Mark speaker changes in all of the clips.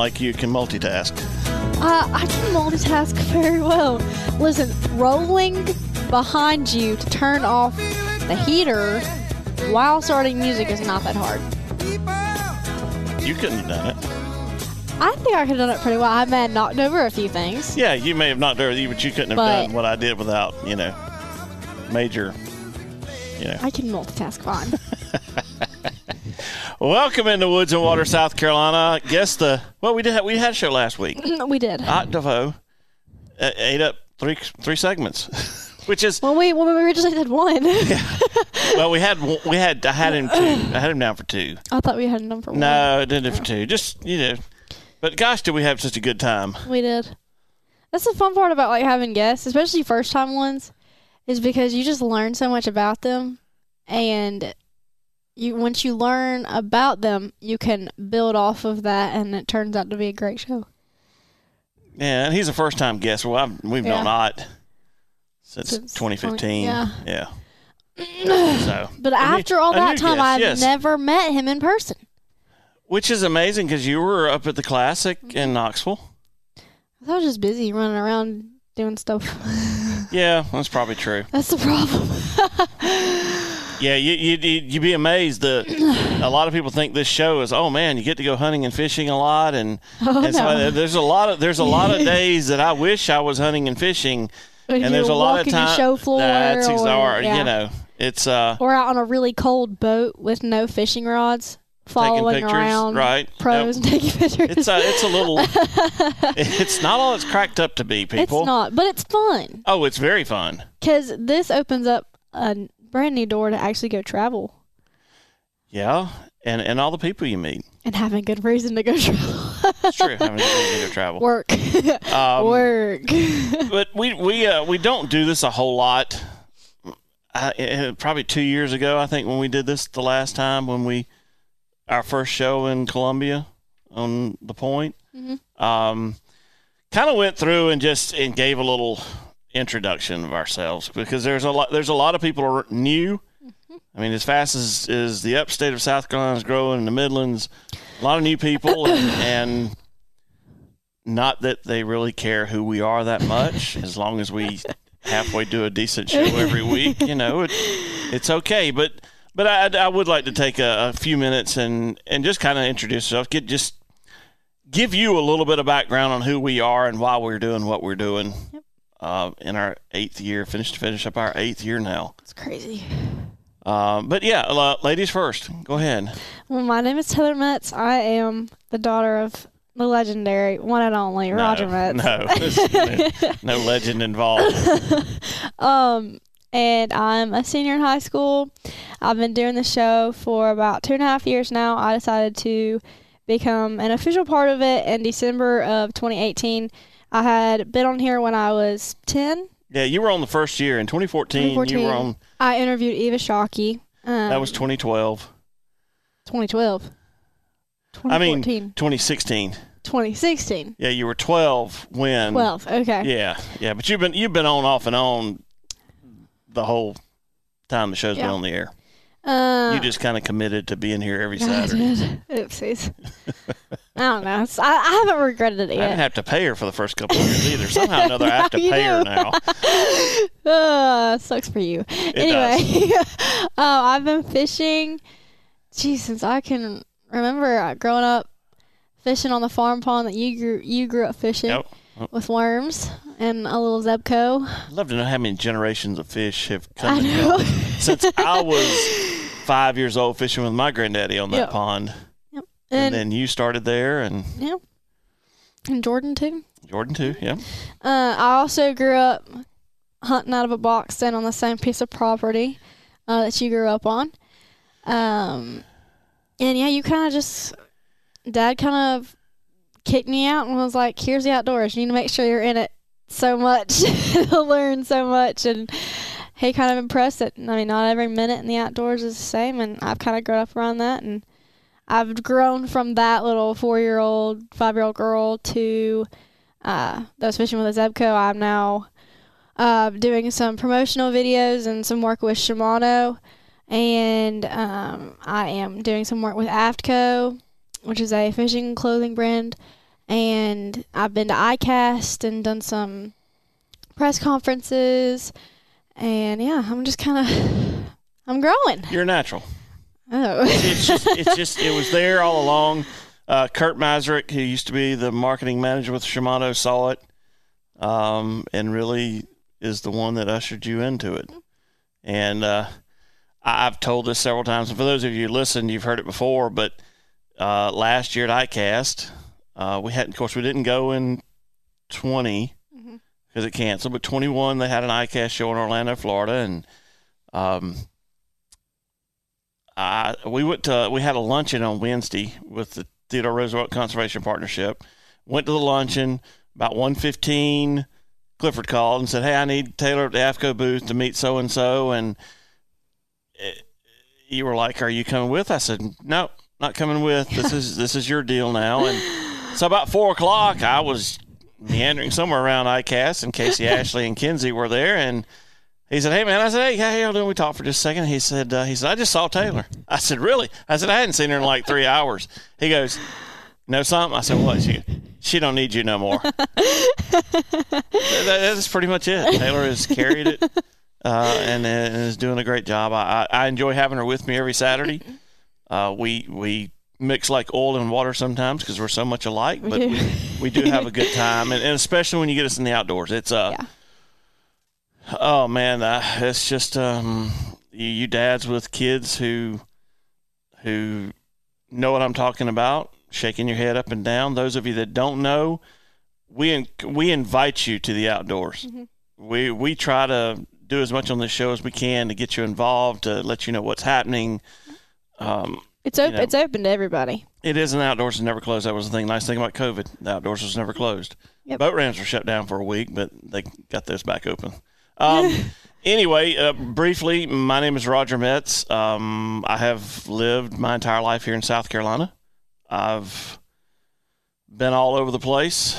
Speaker 1: like you can multitask.
Speaker 2: I can multitask very well. Listen, rolling behind you to turn off the heater while starting music is not that hard.
Speaker 1: You couldn't have done it.
Speaker 2: I think I could have done it pretty well. I may have knocked over a few things.
Speaker 1: Yeah, you may have knocked over, but you couldn't have done what I did without, major,
Speaker 2: I can multitask fine.
Speaker 1: Welcome into Woods and Water, South Carolina. Guess we had a show last week.
Speaker 2: We did.
Speaker 1: Hot DeVoe ate up three segments, which is
Speaker 2: we originally had one.
Speaker 1: Yeah. Well, I had him two. I had him down for two.
Speaker 2: I thought we had him down for one.
Speaker 1: No, I did it for two. Just but gosh, did we have such a good time?
Speaker 2: We did. That's the fun part about having guests, especially first time ones, is because you just learn so much about them, and once you learn about them, you can build off of that, and it turns out to be a great show.
Speaker 1: Yeah, and he's a first-time guest. Well, we've known Ott since 2015.
Speaker 2: Yeah.
Speaker 1: So,
Speaker 2: but after all that time,
Speaker 1: I've
Speaker 2: never met him in person.
Speaker 1: Which is amazing because you were up at the Classic in Knoxville.
Speaker 2: I was just busy running around doing stuff.
Speaker 1: Yeah, that's probably true.
Speaker 2: That's the problem.
Speaker 1: Yeah, you'd be amazed that a lot of people think this show is, oh man, you get to go hunting and fishing a lot, and so there's a lot of days that I wish I was hunting and fishing, and there's a lot of time.
Speaker 2: Show floor,
Speaker 1: that's exactly. It's
Speaker 2: or out on a really cold boat with no fishing rods, following around pros and taking pictures.
Speaker 1: It's a little. It's not all it's cracked up to be, people.
Speaker 2: It's not, but it's fun.
Speaker 1: Oh, it's very fun
Speaker 2: because this opens up a brand new door to actually go travel.
Speaker 1: Yeah, and all the people you meet.
Speaker 2: And having good reason to go travel.
Speaker 1: It's true, having good reason to go travel.
Speaker 2: Work. Work.
Speaker 1: But we don't do this a whole lot. Probably 2 years ago, I think, when we did this the last time, our first show in Columbia on the Point.
Speaker 2: Mm-hmm.
Speaker 1: Kind of went through and gave a little introduction of ourselves, because there's a lot of people are new.
Speaker 2: Mm-hmm.
Speaker 1: I mean, as fast as the upstate of South Carolina is growing, in the Midlands, a lot of new people, and not that they really care who we are that much, as long as we halfway do a decent show every week, it's okay. But I would like to take a few minutes and just kind of introduce ourselves, give you a little bit of background on who we are and why we're doing what we're doing.
Speaker 2: Yep.
Speaker 1: In our 8th year, finish up our 8th year now.
Speaker 2: It's crazy.
Speaker 1: But yeah, ladies first. Go ahead.
Speaker 2: Well, my name is Taylor Metz. I am the daughter of the legendary, one and only, Roger Metz.
Speaker 1: No legend involved.
Speaker 2: And I'm a senior in high school. I've been doing the show for about 2.5 years now. I decided to become an official part of it in December of 2018. I had been on here when I was 10.
Speaker 1: Yeah, you were on the first year in 2014. You were on.
Speaker 2: I interviewed Eva Shockey.
Speaker 1: That was 2012.
Speaker 2: 2012. 2014.
Speaker 1: I mean, 2016.
Speaker 2: 2016.
Speaker 1: Yeah, you were 12 when.
Speaker 2: 12. Okay.
Speaker 1: Yeah, but you've been on off and on the whole time the show's been on the air. You just kind of committed to being here every Saturday.
Speaker 2: I did. Oopsies. I don't know. I haven't regretted it yet.
Speaker 1: I didn't have to pay her for the first couple of years either. Somehow or another, I have to pay her now.
Speaker 2: Sucks for you.
Speaker 1: Anyway,
Speaker 2: I've been fishing, since I can remember growing up, fishing on the farm pond that you grew up fishing with worms and a little Zebco.
Speaker 1: I'd love to know how many generations of fish have come and gone since I was 5 years old fishing with my granddaddy on that pond.
Speaker 2: Yep.
Speaker 1: And then you started there, and
Speaker 2: and Jordan too.
Speaker 1: Yeah.
Speaker 2: I also grew up hunting out of a box stand on the same piece of property that you grew up on. And you kind of Dad kind of kicked me out and was like, here's the outdoors. You need to make sure you're in it so much to learn so much. And he kind of impressed it. I mean, not every minute in the outdoors is the same, and I've kind of grown up around that. And I've grown from that little 4-year-old, 5-year-old girl to those fishing with a Zebco. I'm now doing some promotional videos and some work with Shimano. And I am doing some work with Aftco, which is a fishing clothing brand. And I've been to ICAST and done some press conferences. And, yeah, I'm just kind of – I'm growing.
Speaker 1: You're natural.
Speaker 2: Oh.
Speaker 1: It was there all along. Kurt Masrick, who used to be the marketing manager with Shimano, saw it and really is the one that ushered you into it. And I've told this several times. And for those of you who listened, you've heard it before. But last year at ICAST, we didn't go in 20 because it canceled. But 21, they had an ICAST show in Orlando, Florida, and we had a luncheon on Wednesday with the Theodore Roosevelt Conservation Partnership. Went to the luncheon. About 1:15, Clifford called and said, "Hey, I need Taylor at the AFCO booth to meet so-and-so." And you were like, "Are you coming with?" I said, "No, not coming with. This is your deal now." And so about 4 o'clock, I was meandering somewhere around ICAST, and Casey Ashley and Kenzie were there. And he said, "Hey, man." I said, "Hey, how y'all doing?" We talked for just a second. He said, "I just saw Taylor." I said, "Really?" I said, "I hadn't seen her in like 3 hours." He goes, "Know something?" I said, "What?" She don't need you no more. That's pretty much it. Taylor has carried it and is doing a great job. I enjoy having her with me every Saturday. We mix like oil and water sometimes because we're so much alike, but we do have a good time, and especially when you get us in the outdoors. It's oh man, it's just you dads with kids who know what I'm talking about, shaking your head up and down. Those of you that don't know, we invite you to the outdoors. We try to do as much on this show as we can to get you involved, to let you know what's happening.
Speaker 2: It's open. It's open to everybody.
Speaker 1: It is, and the outdoors is never closed. That was the nice thing about COVID. The outdoors was never closed.
Speaker 2: Yep.
Speaker 1: Boat ramps were shut down for a week, but they got those back open. Anyway, briefly, my name is Roger Metz. I have lived my entire life here in South Carolina. I've been all over the place,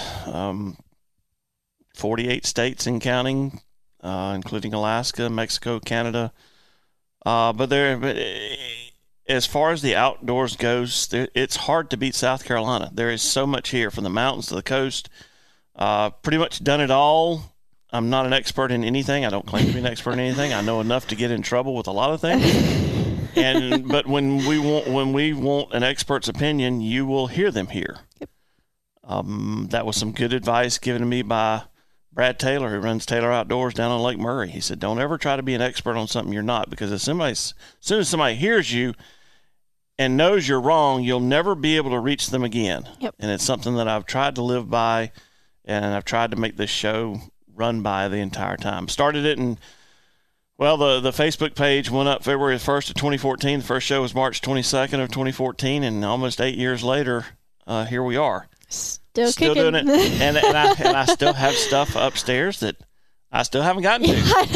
Speaker 1: 48 states and counting, including Alaska, Mexico, Canada. But as far as the outdoors goes, it's hard to beat South Carolina. There is so much here, from the mountains to the coast. Pretty much done it all. I'm not an expert in anything. I don't claim to be an expert in anything. I know enough to get in trouble with a lot of things. But when we want an expert's opinion, you will hear them here.
Speaker 2: Yep.
Speaker 1: That was some good advice given to me by Brad Taylor, who runs Taylor Outdoors down on Lake Murray. He said, "Don't ever try to be an expert on something you're not, because as soon as somebody hears you and knows you're wrong, you'll never be able to reach them again."
Speaker 2: Yep.
Speaker 1: And it's something that I've tried to live by, and I've tried to make this show run by the entire time. Started it in, the Facebook page went up February 1st of 2014. The first show was March 22nd of 2014, and almost 8 years later, here we are.
Speaker 2: Still
Speaker 1: doing it, and I still have stuff upstairs that I still haven't gotten to.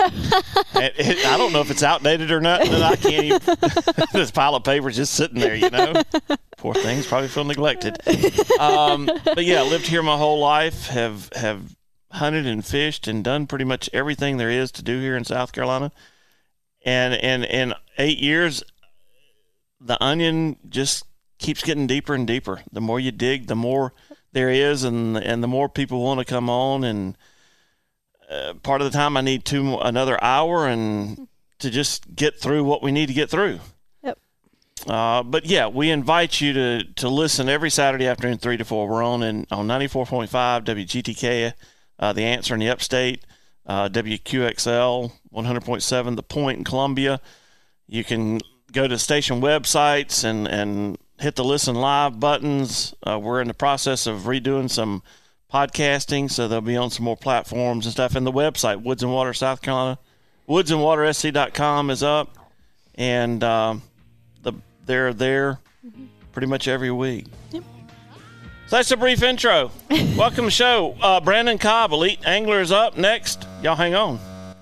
Speaker 1: I don't know if it's outdated or not. And I can't even. This pile of papers just sitting there, Poor things probably feel neglected. But yeah, lived here my whole life. Have hunted and fished and done pretty much everything there is to do here in South Carolina. And in 8 years, the onion just keeps getting deeper and deeper. The more you dig, the more there is, and the more people want to come on. And part of the time I need another hour and to just get through what we need to get through.
Speaker 2: Yep.
Speaker 1: But yeah, we invite you to listen every Saturday afternoon, 3 to 4. We're on 94.5 WGTK, The Answer in the Upstate, WQXL 100.7 The Point in Columbia. You can go to station websites and hit the listen live buttons. We're in the process of redoing some podcasting, so they'll be on some more platforms and stuff. And the website, Woods and Water South Carolina, woodsandwatersc.com is up, and they're there pretty much every week.
Speaker 2: Yep.
Speaker 1: So that's a brief intro. Welcome to the show. Brandon Cobb, Elite Angler, is up next. Y'all hang on.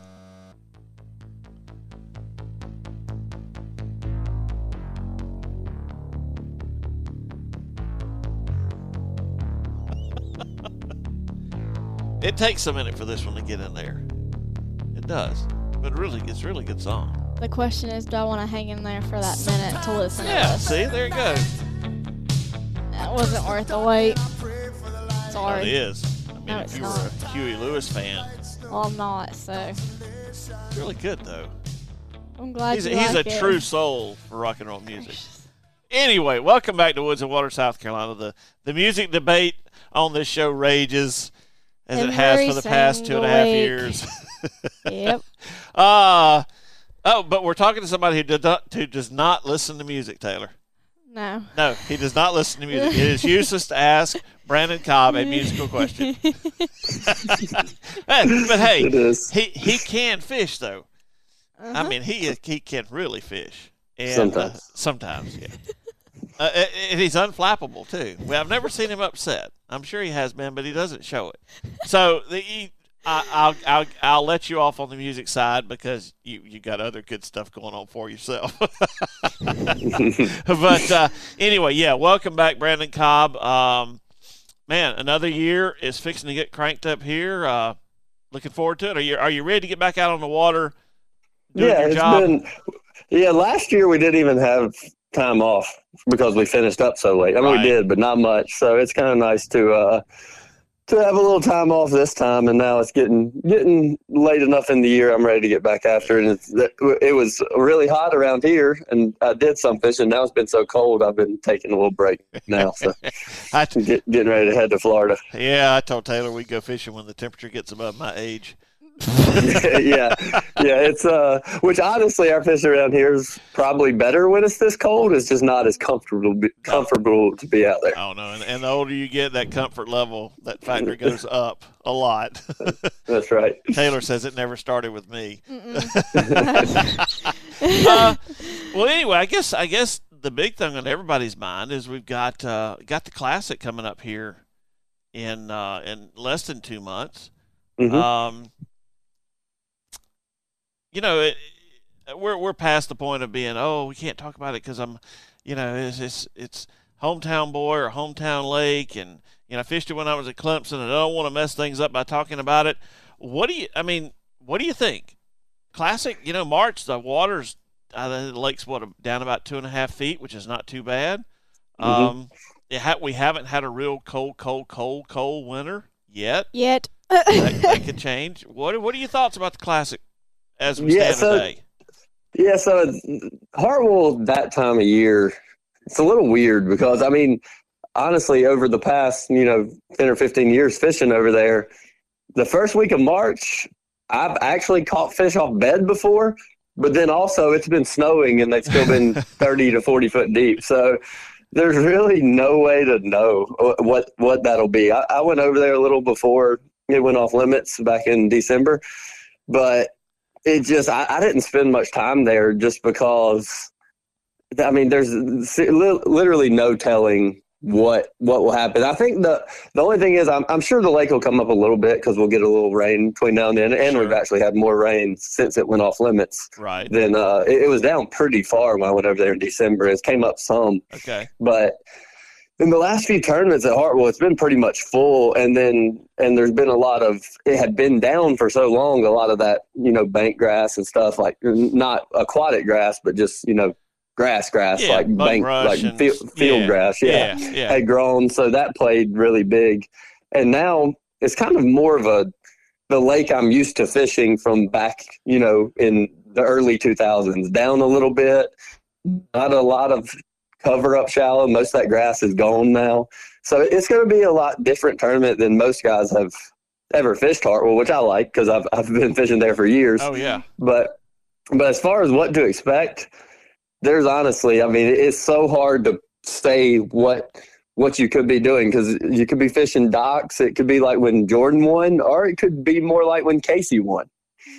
Speaker 1: It takes a minute for this one to get in there. It does. But it's really a good song.
Speaker 2: The question is, do I want to hang in there for that minute to listen to
Speaker 1: Yeah,
Speaker 2: this?
Speaker 1: see, there it goes.
Speaker 2: That wasn't worth the wait.
Speaker 1: It
Speaker 2: Sorry.
Speaker 1: is. I mean,
Speaker 2: No,
Speaker 1: if
Speaker 2: it's
Speaker 1: you were
Speaker 2: not.
Speaker 1: a Huey Lewis fan,
Speaker 2: Well, I'm not, so
Speaker 1: it's really good though.
Speaker 2: I'm glad
Speaker 1: He's
Speaker 2: you
Speaker 1: a
Speaker 2: like it.
Speaker 1: true soul for rock and roll music. Anyway, welcome back to Woods and Water, South Carolina. The music debate on this show rages as it has for the past 2.5 years.
Speaker 2: Yep.
Speaker 1: But we're talking to somebody who does not listen to music, Taylor.
Speaker 2: No.
Speaker 1: No, he does not listen to music. It is useless to ask Brandon Cobb a musical question. But hey,
Speaker 3: It is.
Speaker 1: he can fish though.
Speaker 2: Uh-huh.
Speaker 1: I mean, he can really fish. And,
Speaker 3: Sometimes.
Speaker 1: Sometimes, yeah. And he's unflappable too. Well, I've never seen him upset. I'm sure he has been, but he doesn't show it. So I'll let you off on the music side because you got other good stuff going on for yourself. But anyway, yeah, welcome back, Brandon Cobb. Man, another year is fixing to get cranked up here. Looking forward to it. Are you ready to get back out on the water? Doing
Speaker 3: Yeah,
Speaker 1: your
Speaker 3: it's
Speaker 1: job?
Speaker 3: been. Yeah, last year we didn't even have time off because we finished up so late. I mean,
Speaker 1: Right.
Speaker 3: we did, but not much. So it's kind of nice to have a little time off this time. And now it's getting late enough in the year. I'm ready to get back after it. And it was really hot around here, and I did some fishing. Now it's been so cold, I've been taking a little break now. So getting ready to head to Florida.
Speaker 1: Yeah, I told Taylor we'd go fishing when the temperature gets above my age.
Speaker 3: yeah, it's which honestly our fish around here is probably better when it's this cold. It's just not as comfortable to be out there.
Speaker 1: Oh no, and the older you get, that comfort level, that factor goes up a lot.
Speaker 3: That's right.
Speaker 1: Taylor says it never started with me.
Speaker 2: Mm-mm.
Speaker 1: Well, anyway, I guess the big thing on everybody's mind is we've got the Classic coming up here in less than 2 months.
Speaker 3: Mm-hmm.
Speaker 1: You know, we're past the point of being, we can't talk about it because it's hometown boy or hometown lake, and I fished it when I was at Clemson, and I don't want to mess things up by talking about it. What do you think? Classic, March, the water's the lake's down about 2.5 feet, which is not too bad.
Speaker 3: Mm-hmm.
Speaker 1: We haven't had a real cold winter yet. That could change. What are your thoughts about the Classic as we stand today?
Speaker 3: Yeah, so Hartwell that time of year, it's a little weird because, I mean, honestly, over the past, 10 or 15 years fishing over there, the first week of March, I've actually caught fish off bed before, but then also it's been snowing and they've still been 30 to 40 foot deep. So there's really no way to know what that'll be. I went over there a little before it went off limits back in December, but it just, I didn't spend much time there just because, I mean, there's literally no telling what will happen. I think the only thing is I'm sure the lake will come up a little bit because we'll get a little rain between now and then, and
Speaker 1: Sure.
Speaker 3: We've actually had more rain since it went off limits.
Speaker 1: Right.
Speaker 3: Then it was down pretty far when I went over there in December. It came up some.
Speaker 1: Okay.
Speaker 3: But in the last few tournaments at Hartwell, it's been pretty much full, and there's been a lot of, it had been down for so long, a lot of that, bank grass and stuff, like not aquatic grass, but just, grass,
Speaker 1: Yeah,
Speaker 3: like
Speaker 1: bug
Speaker 3: bank,
Speaker 1: brush
Speaker 3: like
Speaker 1: and-
Speaker 3: field
Speaker 1: yeah,
Speaker 3: grass,
Speaker 1: Yeah.
Speaker 3: had grown. So that played really big. And now it's kind of more of the lake I'm used to fishing from back, in the early 2000s, down a little bit, not a lot of cover up shallow. Most of that grass is gone now. So it's going to be a lot different tournament than most guys have ever fished Hartwell, which I like because I've been fishing there for years.
Speaker 1: Oh yeah.
Speaker 3: But as far as what to expect, there's honestly, I mean, it's so hard to say what you could be doing because you could be fishing docks. It could be like when Jordan won, or it could be more like when Casey won.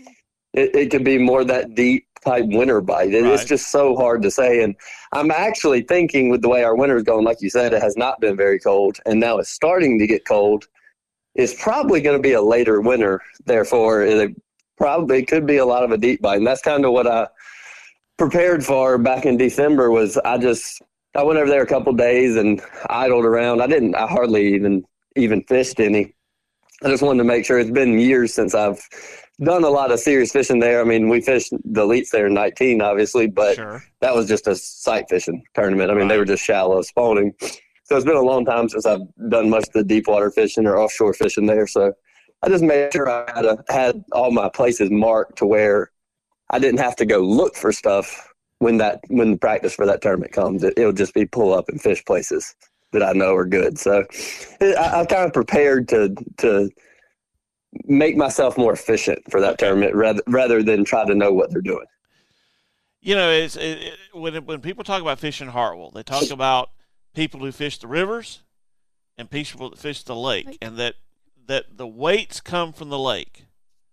Speaker 3: It could be more that deep type winter bite. It's
Speaker 1: Right.
Speaker 3: just so hard to say. And I'm actually thinking with the way our winter's going, like you said, it has not been very cold, and now it's starting to get cold. It's probably going to be a later winter. Therefore, it could be a lot of a deep bite. And that's kind of what I prepared for back in December was I went over there a couple days and idled around. I hardly even fished any. I just wanted to make sure. It's been years since I've done a lot of serious fishing there. I mean, we fished the elites there in 19, obviously, but
Speaker 1: Sure.
Speaker 3: that was just a sight fishing tournament. I mean, They
Speaker 1: Right.
Speaker 3: were just shallow spawning. So it's been a long time since I've done much of the deep water fishing or offshore fishing there. So I just made sure I had all my places marked to where I didn't have to go look for stuff when the practice for that tournament comes. It'll just be pull up and fish places that I know are good. So I kind of prepared to make myself more efficient for that tournament rather than try to know what they're doing.
Speaker 1: You know, when people talk about fishing Hartwell, they talk about people who fish the rivers and people that fish the lake, and that the weights come from the lake.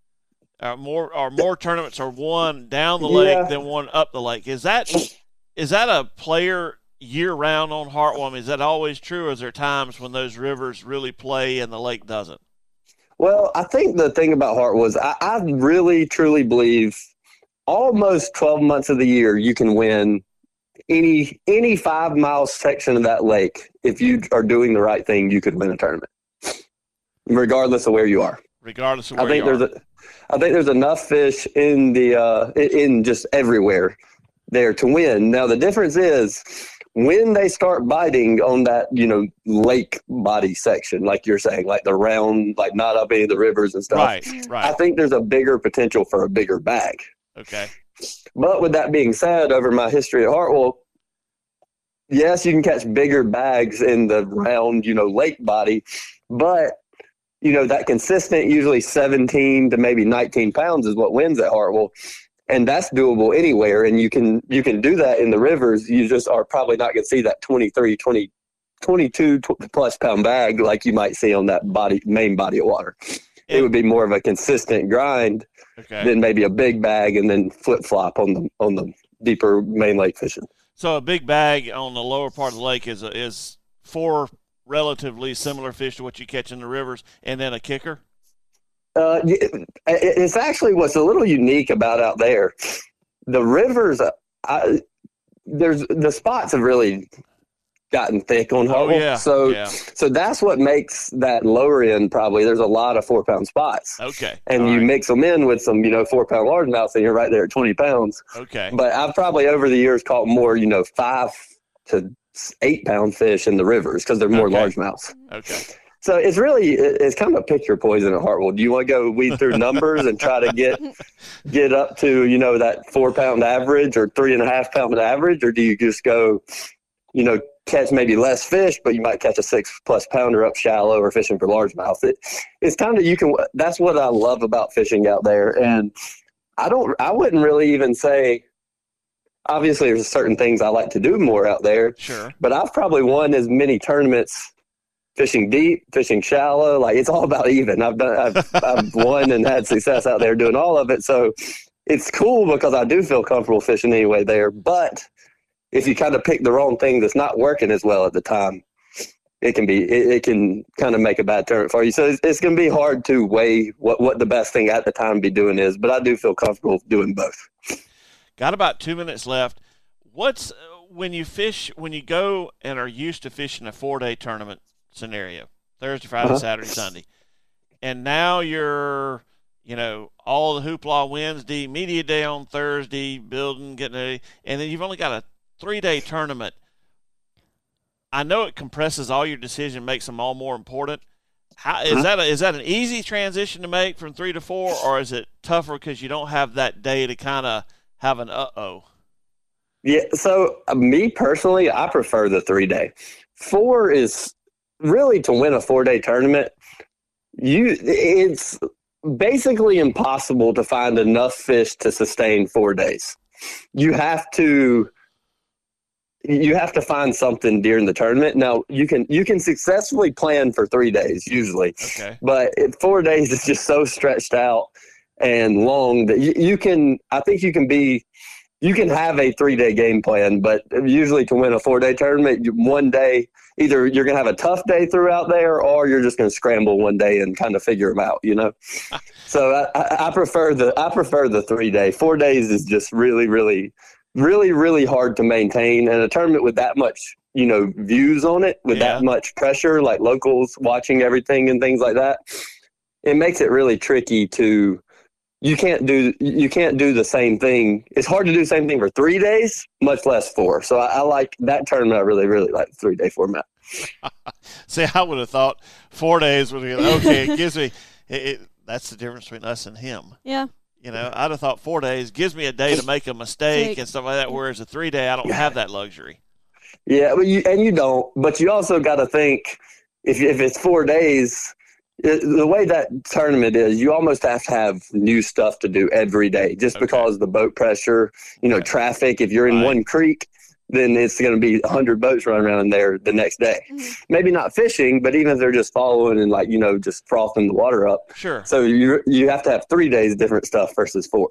Speaker 1: More tournaments are won down the lake than one up the lake. Is that a player year round on Hartwell? I mean, is that always true, or is there times when those rivers really play and the lake doesn't?
Speaker 3: Well, I think the thing about Hartwell is I really truly believe almost 12 months of the year you can win any 5 mile section of that lake. If you are doing the right thing, you could win a tournament, regardless of where you are.
Speaker 1: Regardless of where you are.
Speaker 3: I think there's enough fish in in just everywhere there to win. Now the difference is when they start biting on that, lake body section, like you're saying, like the round, like not up any of the rivers and stuff.
Speaker 1: Right.
Speaker 3: I think there's a bigger potential for a bigger bag.
Speaker 1: Okay.
Speaker 3: But with that being said, over my history at Hartwell, yes, you can catch bigger bags in the round, lake body, but that consistent, usually 17 to maybe 19 pounds is what wins at Hartwell. And that's doable anywhere. And you can do that in the rivers. You just are probably not going to see that 23, 20, 22 plus pound bag like you might see on that main body of water. It would be more of a consistent grind than maybe a big bag and then flip flop on the deeper main lake fishing. So
Speaker 1: a big bag on the lower part of the lake is 4 relatively similar fish to what you catch in the rivers, and then a kicker?
Speaker 3: It's actually what's a little unique about out there. The rivers, there's the spots have really gotten thick on Hartwell. So that's what makes that lower end probably. There's a lot of 4 pound spots.
Speaker 1: Okay.
Speaker 3: And you mix them in with some, 4 pound largemouths, and you're right there at 20 pounds.
Speaker 1: Okay.
Speaker 3: But I've probably over the years caught more, 5 to 8 pound fish in the rivers because they're more largemouths.
Speaker 1: Okay.
Speaker 3: So it's kind of pick your poison at Hartwell. Do you want to go weed through numbers and try to get up to, that 4 pound average or 3.5 pound average? Or do you just go, catch maybe less fish, but you might catch a 6+ pounder up shallow or fishing for largemouth? It's kind of, that's what I love about fishing out there. And I wouldn't really even say, obviously there's certain things I like to do more out there.
Speaker 1: Sure.
Speaker 3: But I've probably won as many tournaments fishing deep, fishing shallow. Like, it's all about even. I've won and had success out there doing all of it. So it's cool because I do feel comfortable fishing anyway there. But if you kind of pick the wrong thing that's not working as well at the time, it can kind of make a bad tournament for you. So it's going to be hard to weigh what the best thing at the time to be doing is. But I do feel comfortable doing both.
Speaker 1: Got about 2 minutes left. When you go and are used to fishing a 4-day tournament scenario, Thursday, Friday, Saturday, Sunday, and now you're, all the hoopla Wednesday, media day on Thursday, building, getting ready, and then you've only got a 3-day tournament. I know it compresses all your decision, makes them all more important. How is that an easy transition to make from 3 to 4, or is it tougher because you don't have that day to kind of have an Yeah,
Speaker 3: so me personally, I prefer the 3-day. 4 is really, to win a 4-day tournament, it's basically impossible to find enough fish to sustain 4 days. You have to find something during the tournament. Now, you can successfully plan for 3 days usually, but 4 days is just so stretched out and long that you can have a 3-day game plan, but usually to win a 4-day tournament, one day, either you're going to have a tough day throughout there, or you're just going to scramble one day and kind of figure them out, So I prefer the 3-day. 4 days is just really, really, really, really hard to maintain. And a tournament with that much, views on it, with that much pressure, like locals watching everything and things like that, it makes it really tricky to. You can't do the same thing. It's hard to do the same thing for 3 days, much less 4. So I like that tournament. I really, really like the 3-day format.
Speaker 4: See, I would have thought 4 days would be okay. It gives me that's the difference between us and him.
Speaker 2: Yeah.
Speaker 4: You know, I'd have thought 4 days gives me a day to make a mistake and stuff like that. Whereas a 3 day, I don't have that luxury.
Speaker 3: Yeah, but you don't. But you also got to think if it's 4 days. The way that tournament is, you almost have to have new stuff to do every day, just because the boat pressure, traffic. If you're in one creek, then it's going to be 100 boats running around there the next day.
Speaker 2: Mm-hmm.
Speaker 3: Maybe not fishing, but even if they're just following and just frothing the water up.
Speaker 4: Sure.
Speaker 3: So you have to have 3 days different stuff versus 4.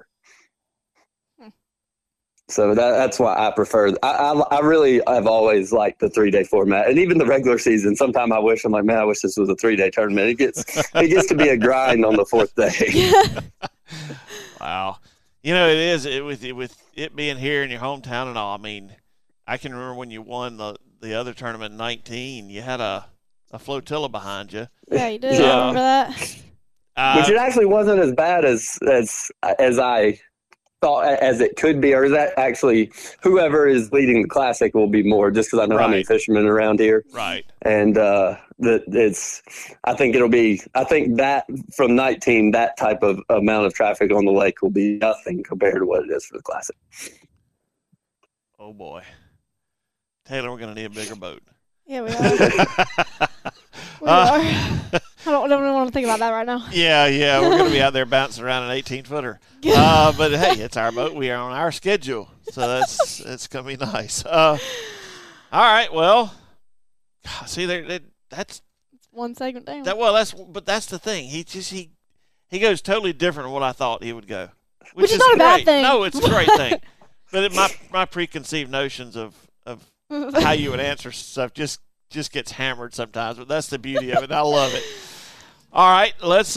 Speaker 3: So that's why I prefer. I really have always liked the 3 day format, and even the regular season. Sometimes I wish I wish this was a 3 day tournament. It gets to be a grind on the 4th day.
Speaker 4: Wow, it is with it being here in your hometown and all. I mean, I can remember when you won the other tournament in 19. You had a flotilla behind you.
Speaker 2: Yeah, you did. I remember that.
Speaker 3: Which it actually wasn't as bad as I thought as it could be, or is that actually whoever is leading the classic will be more, just because I know how many fishermen around here.
Speaker 4: Right.
Speaker 3: And I think that from 19, that type of amount of traffic on the lake will be nothing compared to what it is for the classic.
Speaker 4: Oh boy, Taylor, we're going to need a bigger boat.
Speaker 2: Yeah, we are. We are. I don't want to think about that right now.
Speaker 4: Yeah, we're going to be out there bouncing around an 18-footer. But hey, it's our boat. We are on our schedule, so it's going to be nice. All right, well, see, that's
Speaker 2: 1 segment down.
Speaker 4: That's the thing. He goes totally different than what I thought he would go,
Speaker 2: which is not a bad thing.
Speaker 4: No, it's a great thing. But my preconceived notions of how you would answer stuff just gets hammered sometimes. But that's the beauty of it. I love it. All right, let's.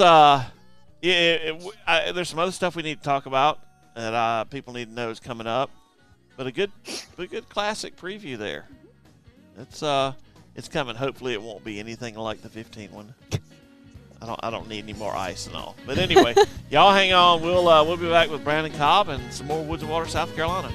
Speaker 4: There's some other stuff we need to talk about that people need to know is coming up. But a good classic preview there. It's coming. Hopefully, it won't be anything like the 15 one. I don't need any more ice and all. But anyway, y'all hang on. We'll be back with Brandon Cobb and some more Woods and Water, South Carolina.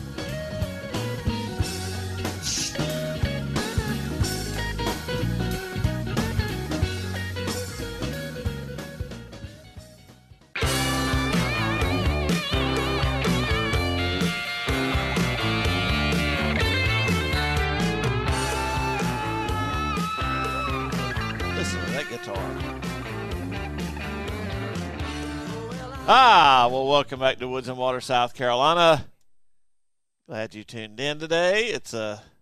Speaker 4: Well, welcome back to Woods and Water, South Carolina. Glad you tuned in today. It's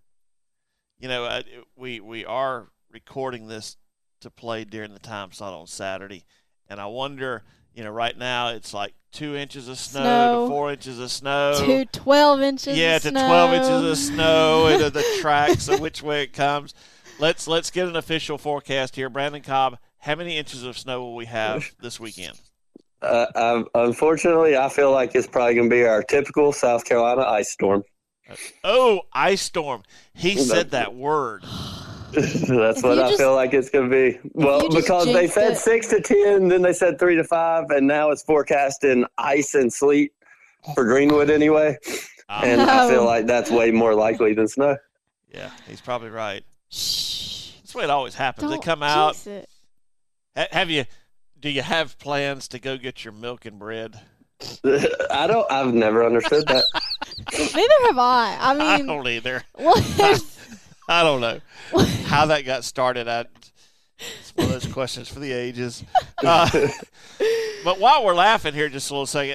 Speaker 4: we are recording this to play during the time slot on Saturday, and I wonder, right now it's like 2 inches of snow to 4 inches of snow,
Speaker 2: to 12 inches.
Speaker 4: Yeah,
Speaker 2: of
Speaker 4: to
Speaker 2: snow.
Speaker 4: 12 inches of snow, and the tracks of which way it comes. Let's get an official forecast here. Brandon Cobb, how many inches of snow will we have this weekend?
Speaker 3: Unfortunately, I feel like it's probably going to be our typical South Carolina ice storm.
Speaker 4: Oh, ice storm. He said that word.
Speaker 3: That's what I feel like it's going to be. Well, because they said 6 to 10, then they said 3 to 5, and now it's forecasting ice and sleet for Greenwood anyway. And I feel like that's way more likely than snow.
Speaker 4: Yeah, he's probably right.
Speaker 2: Shh.
Speaker 4: That's the way it always happens. They come out. Do you have plans to go get your milk and bread?
Speaker 3: I've never understood that.
Speaker 2: Neither have I. I mean,
Speaker 4: I don't either. I don't know how that got started. It's one of those questions for the ages. But while we're laughing here just a little second,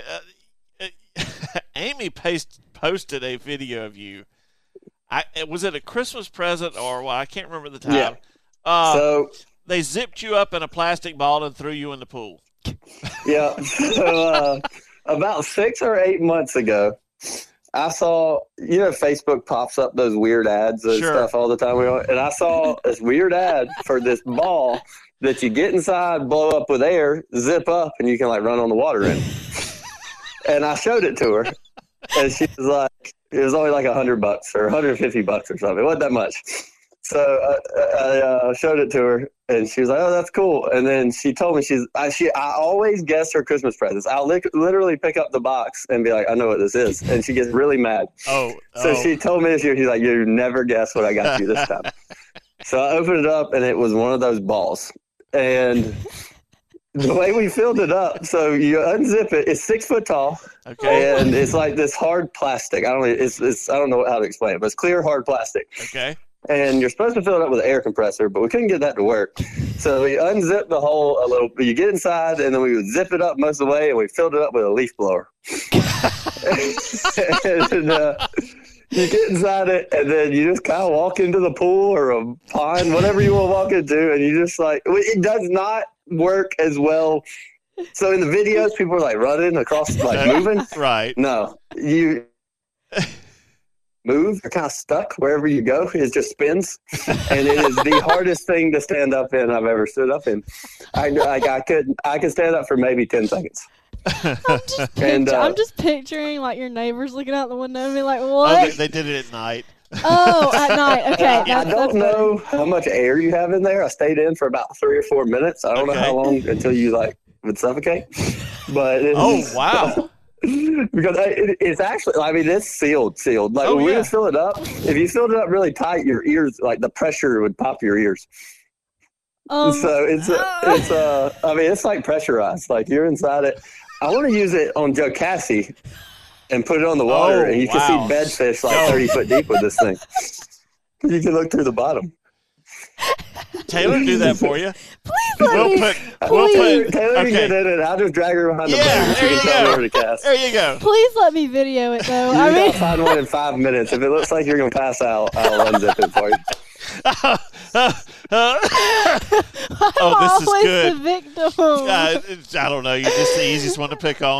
Speaker 4: Amy posted a video of you. Was it a Christmas present or what? I can't remember the time. Yeah.
Speaker 3: So
Speaker 4: they zipped you up in a plastic ball and threw you in the pool.
Speaker 3: Yeah. So about 6 or 8 months ago, I saw, Facebook pops up those weird ads and stuff all the time. And I saw this weird ad for this ball that you get inside, blow up with air, zip up, and you can run on the water in it. And I showed it to her, and she was like, it was only like $100 or $150 or something. It wasn't that much. So I showed it to her, and she was like, "Oh, that's cool." And then she told me I always guess her Christmas presents. I'll literally pick up the box and be like, "I know what this is," and she gets really mad. So she told me this year, she's like, "You never guess what I got you this time." So I opened it up, and it was one of those balls. And the way we filled it up, so you unzip it. It's 6 foot tall,
Speaker 4: Okay.
Speaker 3: and it's like this hard plastic. I don't know how to explain it, but it's clear hard plastic.
Speaker 4: Okay.
Speaker 3: And you're supposed to fill it up with an air compressor, but we couldn't get that to work. So we unzipped the hole a little. You get inside, and then we would zip it up most of the way, and we filled it up with a leaf blower. And you get inside it, and then you just kind of walk into the pool or a pond, whatever you want to walk into, and you just like, it does not work as well. So in the videos, people are like running across, like moving.
Speaker 4: Right.
Speaker 3: No, you move, you're kind of stuck wherever you go. It just spins, and it is the hardest thing to stand up in I've ever stood up in. I could stand up for maybe 10 seconds.
Speaker 2: I'm just picturing like your neighbors looking out the window and be like,
Speaker 4: Oh,
Speaker 2: "What?"
Speaker 4: they did it at night.
Speaker 2: Oh, at night. Okay,
Speaker 3: I don't know how much air you have in there. I stayed in for about 3 or 4 minutes. I don't know
Speaker 4: Okay.
Speaker 3: how long until you like would suffocate. But
Speaker 4: Oh, wow.
Speaker 3: because it's actually, I mean, it's sealed. Like
Speaker 4: Oh,
Speaker 3: when we
Speaker 4: yeah.
Speaker 3: would fill it up, if you filled it up really tight, your ears, like the pressure would pop your ears. So I mean, it's like pressurized. Like you're inside it. I want to use it on Joe Cassie and put it on the water,
Speaker 4: Oh,
Speaker 3: and you can
Speaker 4: wow.
Speaker 3: see bedfish like
Speaker 4: Oh.
Speaker 3: 30 foot deep with this thing. You can look through the bottom.
Speaker 4: Taylor, do that for you.
Speaker 2: Please let me.
Speaker 3: Taylor can
Speaker 4: okay.
Speaker 3: get in it. I'll just drag her behind the
Speaker 4: Yeah,
Speaker 3: boat. She
Speaker 4: there
Speaker 3: can
Speaker 4: you
Speaker 3: tell me
Speaker 4: go.
Speaker 3: where to cast.
Speaker 4: There you go.
Speaker 2: Please let me video it though.
Speaker 3: You
Speaker 2: I mean,
Speaker 3: gotta find one in 5 minutes. If it looks like you're gonna pass out, I'll unzip it for you.
Speaker 4: Oh, this is
Speaker 2: always
Speaker 4: good.
Speaker 2: the victim.
Speaker 4: I don't know. You're just the easiest one to pick on.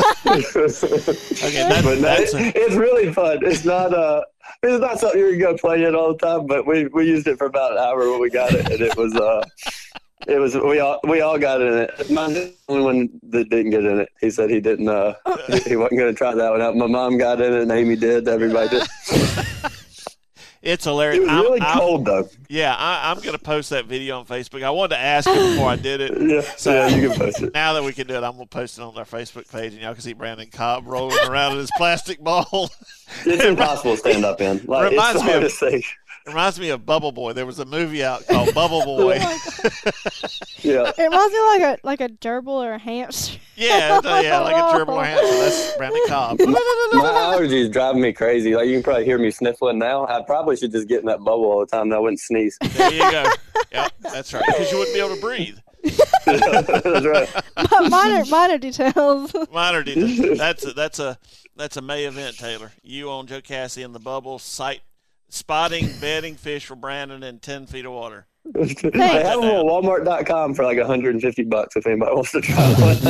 Speaker 4: Okay,
Speaker 3: But no,
Speaker 4: that's
Speaker 3: it's really fun. It's not something you're gonna play in all the time. But we used it for about an hour when we got it, and it was we all got in it. Mine's the only one that didn't get in it. He said he didn't. He wasn't gonna try that one out. My mom got in it, and Amy did. Everybody did.
Speaker 4: it's
Speaker 3: It
Speaker 4: hilarious.
Speaker 3: was really cold though.
Speaker 4: Yeah, I'm going to post that video on Facebook. I wanted to ask you before I did it.
Speaker 3: Yeah, you can post it.
Speaker 4: Now that we can do it, I'm going to post it on our Facebook page, and y'all can see Brandon Cobb rolling around in his plastic ball.
Speaker 3: It's impossible to stand up in. Like
Speaker 4: Reminds
Speaker 3: it's
Speaker 4: me
Speaker 3: the
Speaker 4: of-
Speaker 3: hardest thing.
Speaker 4: Reminds me of Bubble Boy. There was a movie out called Bubble Boy.
Speaker 3: Yeah.
Speaker 2: It reminds me like a gerbil or a hamster.
Speaker 4: Yeah, like a gerbil or hamster. That's Brandon Cobb.
Speaker 3: My allergies driving me crazy. Like you can probably hear me sniffling now. I probably should just get in that bubble all the time. That I wouldn't sneeze.
Speaker 4: There you go. Yep, that's right. Because you wouldn't be able to breathe.
Speaker 3: That's right.
Speaker 2: minor details.
Speaker 4: Minor detail. That's a May event, Taylor. You on Joe Cassie in the bubble, spotting, bedding fish for Brandon in 10 feet of water.
Speaker 3: They have them on Walmart.com for like $150 if anybody wants to try one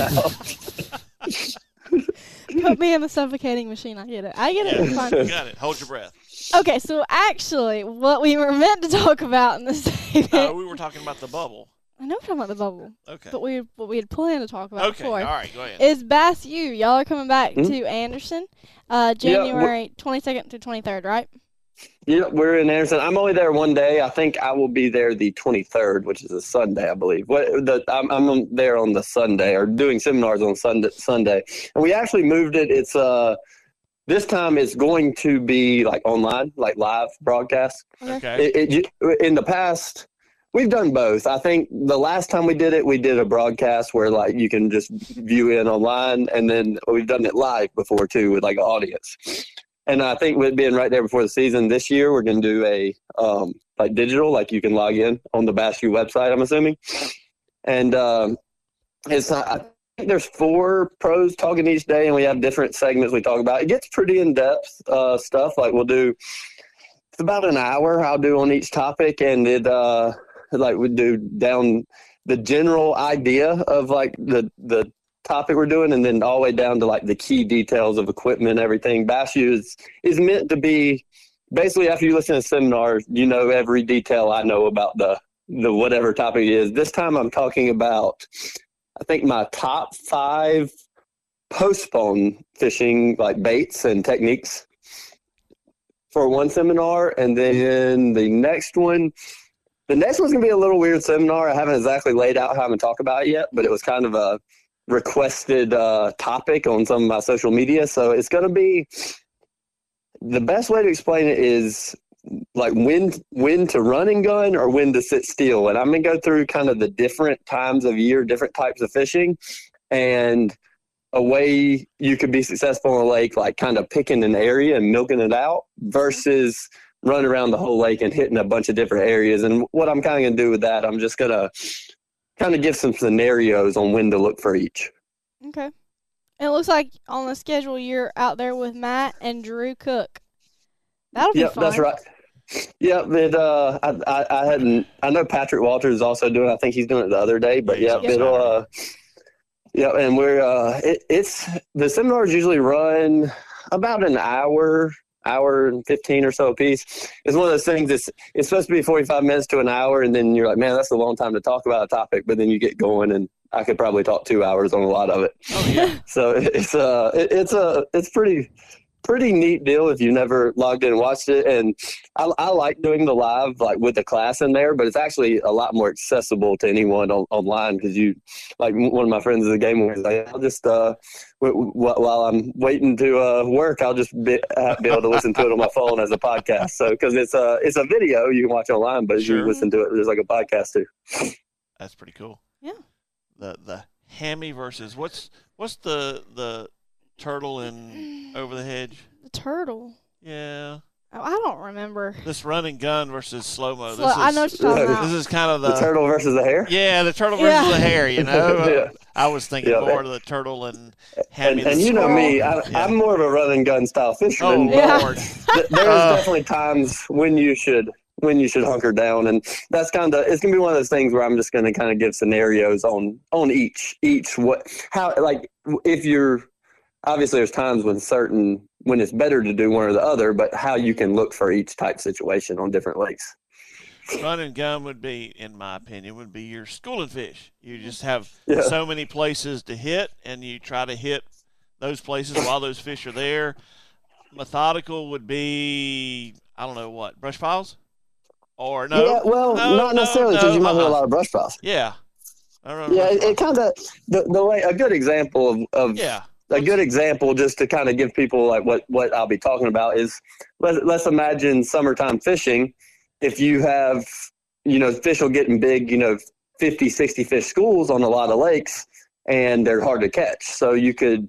Speaker 3: out.
Speaker 2: Put me in the suffocating machine. I get it.
Speaker 4: Yeah,
Speaker 2: It's fine.
Speaker 4: you got it. Hold your breath.
Speaker 2: Okay, so actually, what we were meant to talk about in this segment,
Speaker 4: We were talking about the bubble.
Speaker 2: I know we're talking about the bubble,
Speaker 4: Okay.
Speaker 2: but what we had planned to talk about
Speaker 4: Okay.
Speaker 2: before
Speaker 4: All right. Go ahead.
Speaker 2: is Bass U. Y'all are coming back to Anderson, January 22nd through 23rd, right?
Speaker 3: Yeah, we're in Anderson. I'm only there one day. I think I will be there the 23rd, which is a Sunday, I believe. I'm there on the Sunday, or doing seminars on Sunday. And we actually moved it. It's this time it's going to be like online, like live broadcast.
Speaker 4: Okay.
Speaker 3: In the past, we've done both. I think the last time we did it, we did a broadcast where like you can just view in online, and then we've done it live before too with like an audience. And I think with being right there before the season this year, we're going to do a like digital, like you can log in on the Bass U website, I'm assuming. And I think there's 4 pros talking each day, and we have different segments we talk about. It gets pretty in-depth stuff. Like it's about an hour I'll do on each topic, and it like we do down the general idea of like the topic we're doing, and then all the way down to like the key details of equipment and everything. Bass U is meant to be basically, after you listen to seminars, you know every detail I know about the whatever topic it is. This time I'm talking about, I think, my top 5 post-spawn fishing like baits and techniques for one seminar, and then the next one's gonna be a little weird seminar. I haven't exactly laid out how I'm gonna talk about it yet, but it was kind of a requested topic on some of my social media. So it's going to be, the best way to explain it is like when to run and gun or when to sit still. And I'm going to go through kind of the different times of year, different types of fishing, and a way you could be successful in a lake, like kind of picking an area and milking it out versus running around the whole lake and hitting a bunch of different areas. And what I'm kind of going to do with that, I'm just going to kind of give some scenarios on when to look for each.
Speaker 2: Okay. And it looks like on the schedule you're out there with Matt and Drew Cook. That'll be
Speaker 3: Yep,
Speaker 2: fun.
Speaker 3: that's right. Yep, I know Patrick Walters is also doing it. I think he's doing it the other day, but
Speaker 4: Yeah,
Speaker 3: yeah, it'll yeah, and we're it's the seminars usually run about an hour and 15 or so a piece. It's one of those things it's supposed to be 45 minutes to an hour, and then you're like, man, that's a long time to talk about a topic, but then you get going and I could probably talk 2 hours on a lot of it.
Speaker 4: Oh yeah.
Speaker 3: So it's pretty neat deal if you've never logged in and watched it. And I like doing the live, like with the class in there, but it's actually a lot more accessible to anyone online, because you, like one of my friends is a gamer, like, I'll just while I'm waiting to work, I'll just be able to listen to it on my phone as a podcast. So because it's a video you can watch online, but
Speaker 4: Sure.
Speaker 3: you listen to it, there's like a podcast too.
Speaker 4: That's pretty cool.
Speaker 2: Yeah.
Speaker 4: The hammy versus what's the turtle in Over the Hedge?
Speaker 2: The turtle.
Speaker 4: Yeah.
Speaker 2: Oh, I don't remember.
Speaker 4: This run and gun versus slow-mo.
Speaker 2: So, I know what you're talking about.
Speaker 4: This is kind of
Speaker 3: The turtle versus the hare.
Speaker 4: Yeah, the turtle versus
Speaker 2: Yeah.
Speaker 4: the hare, you know?
Speaker 3: Yeah.
Speaker 4: I was thinking
Speaker 3: Yeah.
Speaker 4: more of the turtle and hammy
Speaker 3: And
Speaker 4: the
Speaker 3: you know
Speaker 4: squirrel.
Speaker 3: me,
Speaker 4: Yeah.
Speaker 3: I'm more of a run and gun style
Speaker 4: Oh,
Speaker 3: fisherman.
Speaker 2: Yeah.
Speaker 4: Lord.
Speaker 3: There's definitely times when you should hunker down, and that's kind of, it's gonna be one of those things where I'm just gonna kind of give scenarios on each how, like, if you're, obviously there's times when it's better to do one or the other, but how you can look for each type situation on different lakes.
Speaker 4: Run and gun would be, in my opinion, would be your schooling fish. You just have
Speaker 3: Yeah.
Speaker 4: so many places to hit, and you try to hit those places while those fish are there. Methodical would be, I don't know what, brush piles? Or no?
Speaker 3: Yeah, well,
Speaker 4: No,
Speaker 3: not necessarily, because you might hit a
Speaker 4: uh-uh.
Speaker 3: lot of brush piles.
Speaker 4: Yeah. I don't know.
Speaker 3: Yeah, it kind of, the way, a good example of
Speaker 4: Yeah.
Speaker 3: a good example, just to kind of give people like what I'll be talking about, is let's imagine summertime fishing. If you have, fish will get in big, 50, 60 fish schools on a lot of lakes, and they're hard to catch. So you could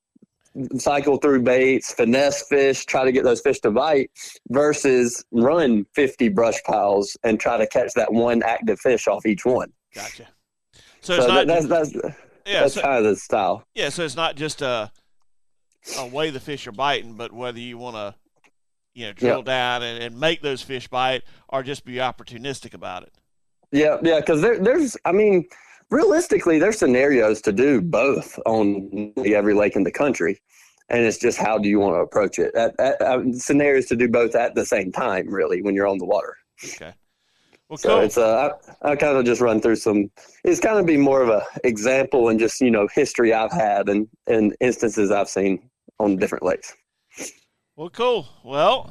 Speaker 3: cycle through baits, finesse fish, try to get those fish to bite, versus run 50 brush piles and try to catch that one active fish off each one.
Speaker 4: Gotcha. So it's
Speaker 3: So
Speaker 4: not.
Speaker 3: that's kind of the style.
Speaker 4: Yeah, so it's not just a way the fish are biting, but whether you want to, drill down and make those fish bite, or just be opportunistic about it.
Speaker 3: Yeah, because there's, I mean, realistically, there's scenarios to do both on every lake in the country, and it's just how do you want to approach it. Scenarios to do both at the same time, really, when you're on the water.
Speaker 4: Okay. Well,
Speaker 3: So
Speaker 4: cool.
Speaker 3: it's I kind of just run through some. It's kind of be more of a example and just history I've had and instances I've seen on different lakes.
Speaker 4: Well, cool. Well,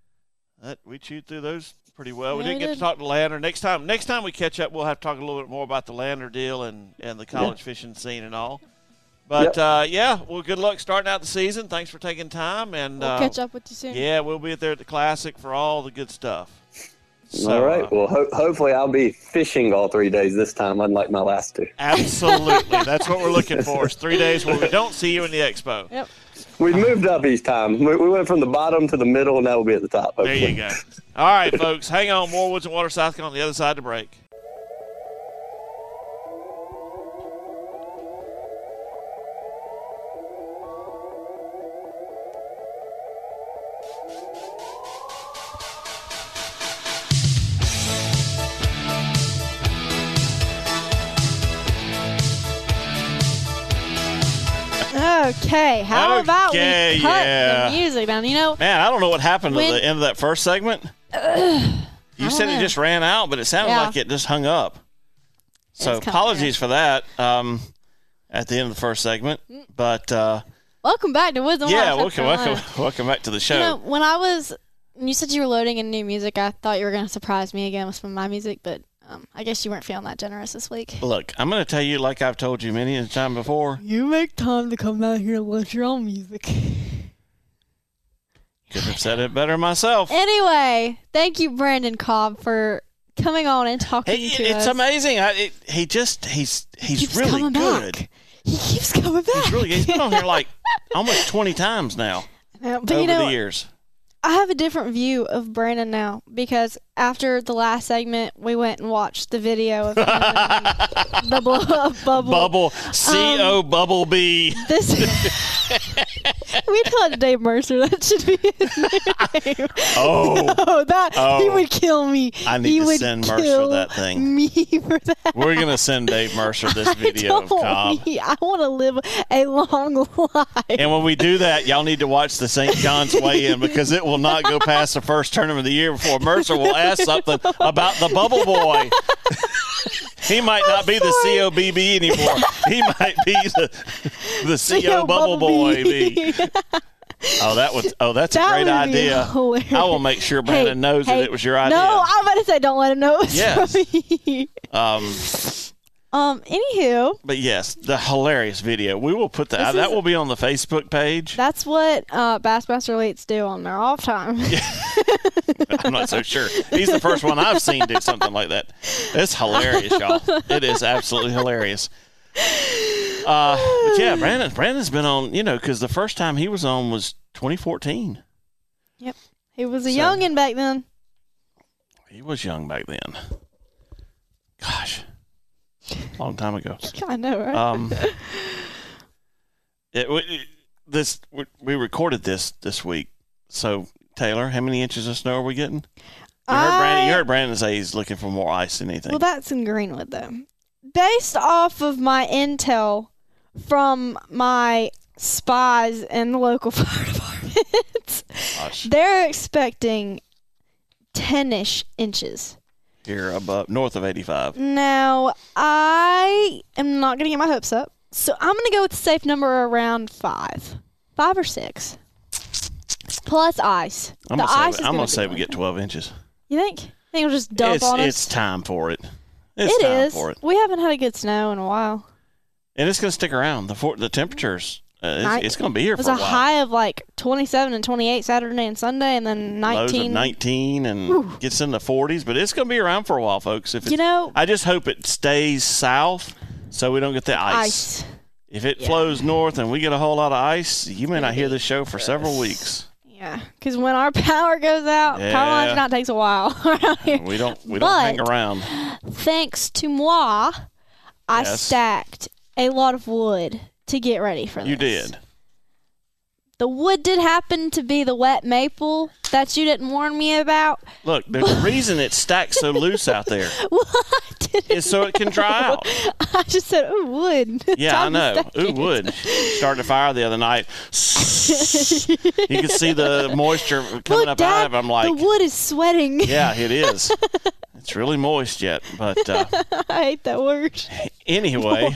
Speaker 4: we chewed through those pretty well. We
Speaker 2: Yeah,
Speaker 4: didn't
Speaker 2: we
Speaker 4: get to
Speaker 2: did.
Speaker 4: talk to Lander. Next time we catch up, we'll have to talk a little bit more about the Lander deal and the college fishing scene and all. But well, good luck starting out the season. Thanks for taking time, and
Speaker 2: We'll catch up with you soon.
Speaker 4: yeah, we'll be there at the Classic for all the good stuff. So,
Speaker 3: All right. Well, hopefully I'll be fishing all 3 days this time, unlike my last two.
Speaker 4: absolutely, that's what we're looking for. It's 3 days where we don't see you in the expo.
Speaker 2: Yep.
Speaker 3: We moved up each time. We went from the bottom to the middle, and now we'll be at the top.
Speaker 4: There you go. All right, folks, hang on. More Woods and Water South on the other side of the break.
Speaker 2: Okay, how about we
Speaker 4: Okay,
Speaker 2: cut
Speaker 4: yeah.
Speaker 2: the music down?
Speaker 1: Man, I don't know what happened
Speaker 2: When-
Speaker 1: to the end of that first segment. You
Speaker 2: don't
Speaker 1: said
Speaker 2: know.
Speaker 1: it just ran out, but it sounded
Speaker 2: Yeah.
Speaker 1: like it just hung up. So
Speaker 2: It's kinda
Speaker 1: apologies for that at the end of the first segment. But
Speaker 2: welcome back to Woods and
Speaker 1: yeah,
Speaker 2: Water, South Carolina.
Speaker 1: welcome back to the show.
Speaker 2: When you said you were loading in new music, I thought you were going to surprise me again with some of my music, but I guess you weren't feeling that generous this week.
Speaker 1: Look, I'm going to tell you, like I've told you many a time before,
Speaker 2: You make time to come out here and let your own music.
Speaker 1: Couldn't have said it better myself.
Speaker 2: Anyway, thank you, Brandon Cobb, for coming on and talking to us.
Speaker 1: It's amazing. He's really
Speaker 2: coming
Speaker 1: good.
Speaker 2: back. He keeps coming back.
Speaker 1: He's been on here like almost 20 times now
Speaker 2: But
Speaker 1: over
Speaker 2: you know,
Speaker 1: the years.
Speaker 2: I have a different view of Brandon now because after the last segment, we went and watched the video of him and the blow up bubble.
Speaker 1: Bubble, C-O Bubble B.
Speaker 2: This we call it Dave Mercer. That should be his new name.
Speaker 1: Oh,
Speaker 2: he would kill me.
Speaker 1: I need
Speaker 2: He
Speaker 1: to
Speaker 2: would
Speaker 1: send Mercer
Speaker 2: kill
Speaker 1: that thing.
Speaker 2: Me for that.
Speaker 1: We're going to send Dave Mercer this video of Cobb.
Speaker 2: I want to live a long life.
Speaker 1: And when we do that, y'all need to watch the St. John's weigh-in because it will not go past the first tournament of the year before Mercer will ask something about the Bubble Boy. He might not be the COBB anymore. He might be the CO Bubble Boy. That's a great idea.
Speaker 2: Hilarious.
Speaker 1: I will make sure Brandon knows that it was your idea.
Speaker 2: No, I'm about to say don't let him know it was
Speaker 1: Yes.
Speaker 2: from me. Anywho.
Speaker 1: But yes, the hilarious video. We will put that. That will be on the Facebook page.
Speaker 2: That's what Bassmaster Elites do on their off time.
Speaker 1: I'm not so sure. He's the first one I've seen do something like that. It's hilarious, y'all. It is absolutely hilarious. But yeah, Brandon's been on, because the first time he was on was 2014.
Speaker 2: Yep. He was a youngin' back then.
Speaker 1: He was young back then. Gosh. Long time ago.
Speaker 2: I know, right?
Speaker 1: We recorded this week. So, Taylor, how many inches of snow are we getting? You heard Brandon say he's looking for more ice than anything.
Speaker 2: Well, that's in Greenwood, though. Based off of my intel from my spies in the local fire department, they're expecting 10-ish inches.
Speaker 1: Here above, north of 85.
Speaker 2: Now, I am not going to get my hopes up, so I'm going to go with the safe number around 5 or 6, plus ice.
Speaker 1: I'm going to say we get 12 inches.
Speaker 2: You think? I think it'll just dump on us?
Speaker 1: It's time for it.
Speaker 2: It is. We haven't had a good snow in a while.
Speaker 1: And it's going to stick around. The temperatures, it's going to be here for a while.
Speaker 2: It was a high of like 27 and 28 Saturday and Sunday, and then 19.
Speaker 1: Lows of 19 and gets in the 40s, but it's going to be around for a while, folks. I just hope it stays south so we don't get the ice. If it flows north and we get a whole lot of ice, you may not hear this show for several weeks.
Speaker 2: Yeah, because when our power goes out, power lines out takes a while.
Speaker 1: We don't hang around.
Speaker 2: Thanks to moi, I stacked a lot of wood to get ready for this.
Speaker 1: You did.
Speaker 2: The wood did happen to be the wet maple that you didn't warn me about.
Speaker 1: Look, there's a reason it's stacked so loose out there.
Speaker 2: What?
Speaker 1: It's so it can dry out.
Speaker 2: I just said, ooh, wood.
Speaker 1: Yeah, I know. Ooh, wood. Started a fire the other night. You can see the moisture coming up out of it. I'm like,
Speaker 2: the wood is sweating.
Speaker 1: Yeah, it is. It's really moist yet, but
Speaker 2: I hate that word.
Speaker 1: Anyway,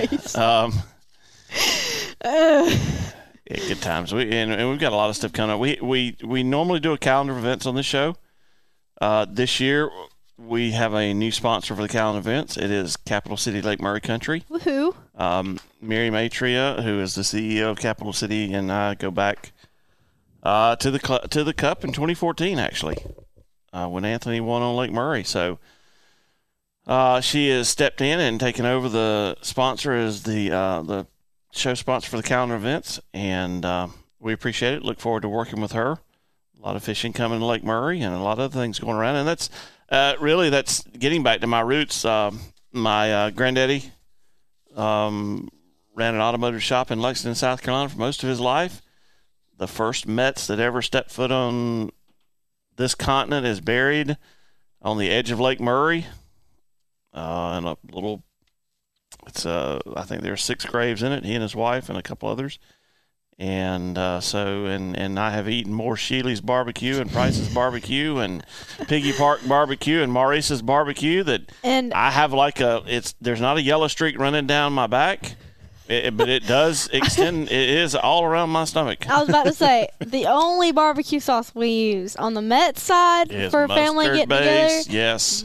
Speaker 1: yeah, good times. And we've got a lot of stuff coming up. We normally do a calendar of events on this show. This year we have a new sponsor for the calendar events. It is Capital City Lake Murray Country.
Speaker 2: Woohoo!
Speaker 1: Mary Matria, who is the CEO of Capital City, and I go back to the Cup in 2014, actually, when Anthony won on Lake Murray. So she has stepped in and taken over the sponsor as the show sponsor for the calendar events, and we appreciate it. Look forward to working with her. A lot of fishing coming to Lake Murray and a lot of other things going around, and that's that's getting back to my roots. My granddaddy ran an automotive shop in Lexington, South Carolina for most of his life. The first Mets that ever stepped foot on this continent is buried on the edge of Lake Murray in a little. I think there are 6 graves in it. He and his wife and a couple others, and and I have eaten more Sheely's barbecue and Price's barbecue and Piggy Park barbecue and Maurice's barbecue and I have there's not a yellow streak running down my back, but it does extend. It is all around my stomach.
Speaker 2: I was about to say the only barbecue sauce we use on the Mets side for family get together.
Speaker 1: Yes.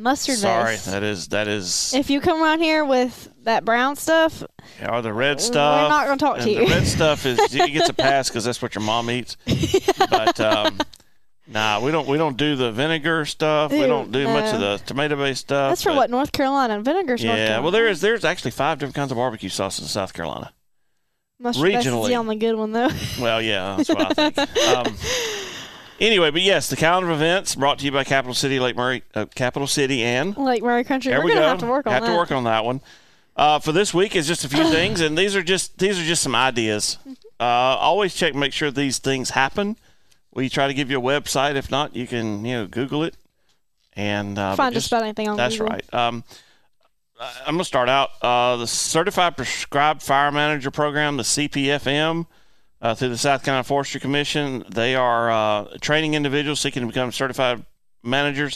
Speaker 2: mustard
Speaker 1: Sorry,
Speaker 2: vest.
Speaker 1: that is.
Speaker 2: If you come around here with that brown stuff,
Speaker 1: Or the red stuff.
Speaker 2: we're not going to talk
Speaker 1: and
Speaker 2: to you.
Speaker 1: The red stuff is it gets a pass because that's what your mom eats. But nah, we don't do the vinegar stuff. We don't do much of the tomato-based stuff.
Speaker 2: That's for what, North Carolina? Vinegar's North Carolina.
Speaker 1: Well, there's actually 5 different kinds of barbecue sauces in South Carolina.
Speaker 2: Mustard vest is
Speaker 1: regionally.
Speaker 2: the only good one, though.
Speaker 1: Well, yeah, that's what I think. Anyway, but yes, the calendar of events brought to you by Capital City, Lake Murray, Capital City, and
Speaker 2: Lake Murray Country.
Speaker 1: there
Speaker 2: We're
Speaker 1: we
Speaker 2: going to
Speaker 1: go.
Speaker 2: have to work on that.
Speaker 1: Have to work on that one. For this week is just a few things, and these are just some ideas. Always check, make sure these things happen. We try to give you a website. If not, you can Google it and
Speaker 2: Find just about anything on
Speaker 1: That's
Speaker 2: Google.
Speaker 1: right. I'm going to start out the Certified Prescribed Fire Manager Program, the CPFM. Through the South Carolina Forestry Commission. They are training individuals seeking to become certified managers.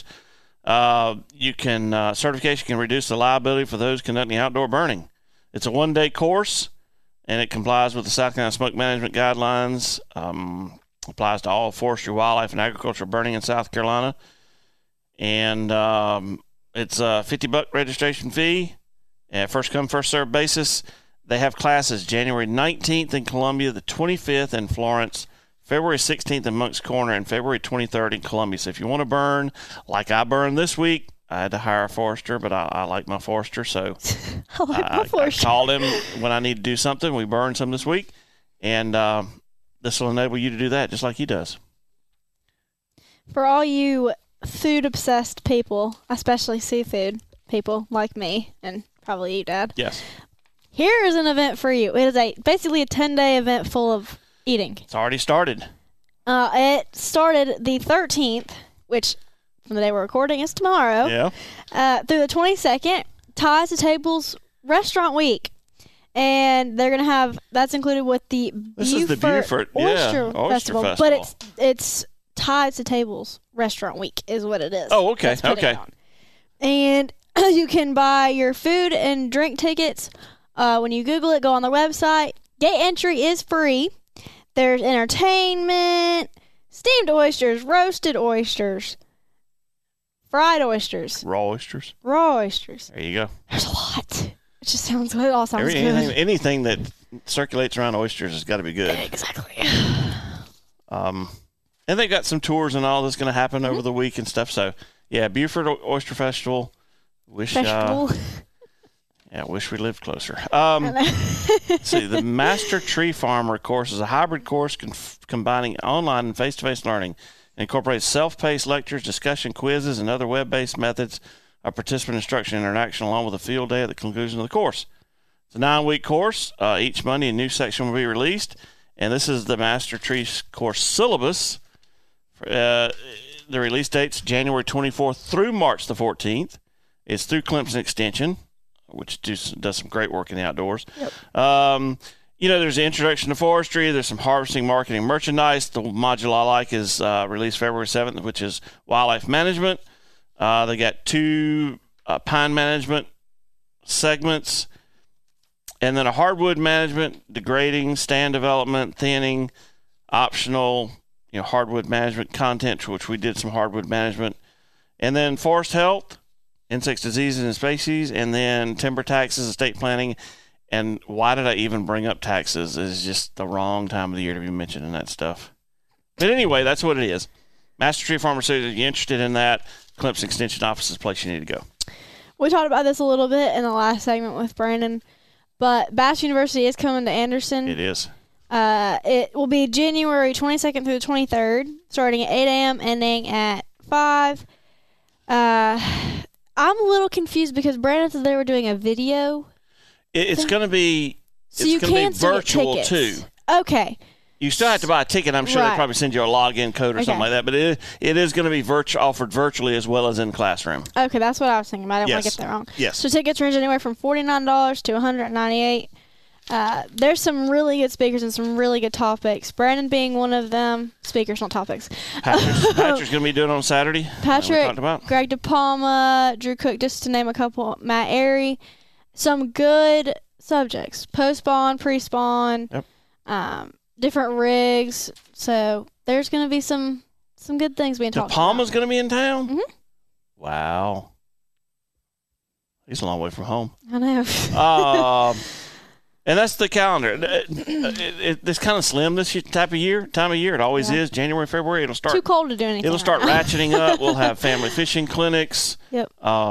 Speaker 1: Certification can reduce the liability for those conducting outdoor burning. It's a one-day course, and it complies with the South Carolina Smoke Management Guidelines. Applies to all forestry, wildlife, and agricultural burning in South Carolina. And it's a $50 registration fee, and first come, first served basis. They have classes January 19th in Columbia, the 25th in Florence, February 16th in Moncks Corner, and February 23rd in Columbia. So if you want to burn like I burned this week, I had to hire a forester, but I like my forester, so I called him when I need to do something. We burned some this week, and this will enable you to do that just like he does.
Speaker 2: For all you food-obsessed people, especially seafood people like me, and probably you, Dad.
Speaker 1: Yes.
Speaker 2: Here is an event for you. It is basically a 10-day event full of eating.
Speaker 1: It's already started.
Speaker 2: It started the 13th, which from the day we're recording is tomorrow.
Speaker 1: Yeah.
Speaker 2: Through the 22nd, Ties to Tables Restaurant Week. And they're going to have, that's included with the
Speaker 1: This is the Beaufort
Speaker 2: Oyster
Speaker 1: Festival.
Speaker 2: But it's Ties to Tables Restaurant Week is what it is.
Speaker 1: Oh, okay.
Speaker 2: That's putting
Speaker 1: Okay.
Speaker 2: it on. And you can buy your food and drink tickets. When you Google it, go on their website. Gate entry is free. There's entertainment, steamed oysters, roasted oysters, fried oysters,
Speaker 1: Raw oysters.
Speaker 2: raw oysters.
Speaker 1: There you go.
Speaker 2: There's a lot. It just sounds good. It all sounds good.
Speaker 1: Anything that circulates around oysters has got to be good.
Speaker 2: Exactly.
Speaker 1: And they got some tours and all that's going to happen over the week and stuff. So, yeah, Beaufort Oyster Festival. Wish we lived closer. Let's see, the Master Tree Farmer course is a hybrid course combining online and face-to-face learning. It incorporates self-paced lectures, discussion quizzes, and other web-based methods of participant instruction and interaction, along with a field day at the conclusion of the course. It's a 9-week course. Each Monday, a new section will be released, and this is the Master Tree course syllabus. The release date's January 24th through March the 14th. It's through Clemson Extension, which does some great work in the outdoors. Yep. There's the introduction to forestry. There's some harvesting, marketing, merchandise. The module I like is released February 7th, which is wildlife management. They got 2 pine management segments, and then a hardwood management, degrading, stand development, thinning, optional, hardwood management content, which we did some hardwood management, and then forest health, insects, diseases, and species, and then timber taxes, estate planning. And why did I even bring up taxes? It's just the wrong time of the year to be mentioning that stuff. But anyway, that's what it is. Master Tree Farmer says if you're interested in that, Clemson Extension Office is the place you need to go.
Speaker 2: We talked about this a little bit in the last segment with Brandon, but Bass University is coming to Anderson.
Speaker 1: It is.
Speaker 2: It will be January 22nd through the 23rd, starting at 8 a.m., ending at 5. I'm a little confused because Brandon said they were doing a video.
Speaker 1: It's going to be
Speaker 2: virtual
Speaker 1: too.
Speaker 2: Okay.
Speaker 1: You still have to buy a ticket. I'm sure
Speaker 2: Right.
Speaker 1: they probably send you a login code or something like that. But it is going to be offered virtually as well as in classroom.
Speaker 2: Okay, that's what I was thinking about. I didn't want to
Speaker 1: Yes.
Speaker 2: get that wrong.
Speaker 1: Yes.
Speaker 2: So tickets range anywhere from $49 to $198. There's some really good speakers and some really good topics. Brandon being one of them. Speakers, not topics.
Speaker 1: Patrick's going to be doing it on Saturday. We
Speaker 2: Patrick,
Speaker 1: talked about.
Speaker 2: Greg DePalma, Drew Cook, just to name a couple. Matt Airy. Some good subjects. Post-spawn, pre-spawn.
Speaker 1: Yep.
Speaker 2: Different rigs. So there's going to be some good things being talked about.
Speaker 1: DePalma's going to be in town?
Speaker 2: Mhm.
Speaker 1: Wow. He's a long way from home.
Speaker 2: I know.
Speaker 1: And that's the calendar. It's kind of slim this time of year. It always is. January, February, it'll start.
Speaker 2: Too cold to do anything.
Speaker 1: It'll start
Speaker 2: right
Speaker 1: ratcheting up. We'll have family fishing clinics.
Speaker 2: Yep.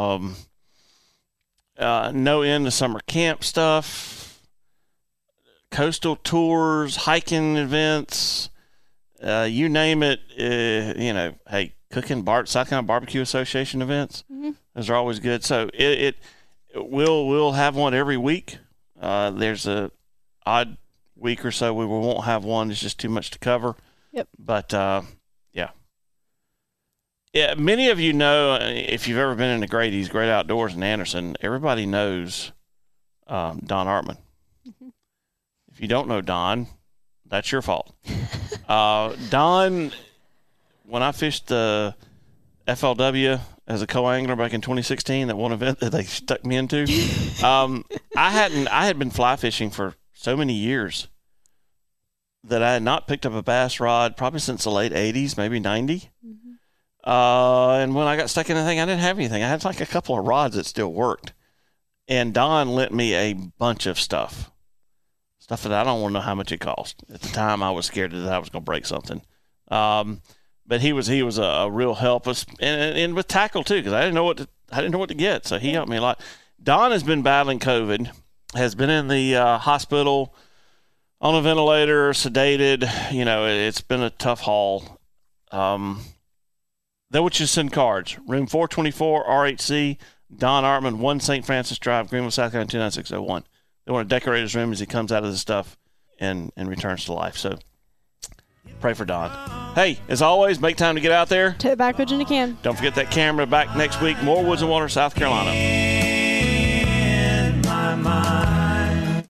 Speaker 1: No end to summer camp stuff. Coastal tours, hiking events. You name it. Hey, South Carolina Barbecue Association events.
Speaker 2: Mm-hmm.
Speaker 1: Those are always good. So we'll have one every week. There's a odd week or so we won't have one. It's just too much to cover.
Speaker 2: Yep.
Speaker 1: But yeah. Many of you know, if you've ever been in the Grady's Great Outdoors in Anderson, everybody knows Don Artman.
Speaker 2: Mm-hmm.
Speaker 1: If you don't know Don, that's your fault. Don, when I fished the FLW as a co-angler back in 2016, that one event that they stuck me into, I had been fly fishing for so many years that I had not picked up a bass rod probably since the late 80s, maybe 90.
Speaker 2: Mm-hmm.
Speaker 1: And when I got stuck in the thing, I didn't have anything. I had like a couple of rods that still worked. And Don lent me a bunch of stuff that I don't want to know how much it cost. At the time, I was scared that I was going to break something. But he was a real help us, and with tackle too, because I didn't know what to get. So he helped me a lot. Don has been battling COVID, has been in the hospital on a ventilator, sedated. It's been a tough haul. They would just send cards. Room 424, RHC, Don Artman, 1 St. Francis Drive, Greenville, South Carolina, 29601. They want to decorate his room as he comes out of the stuff and returns to life. So pray for Don. Hey, as always, make time to get out there.
Speaker 2: Tote backwards when you can.
Speaker 1: Don't forget that camera back next week. More Woods and Water, South Carolina.